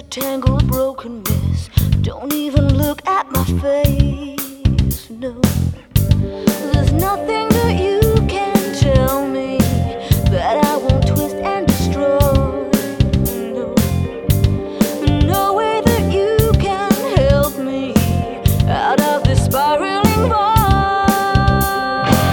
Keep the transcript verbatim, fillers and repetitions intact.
tangled, broken mess. Don't even look at my face.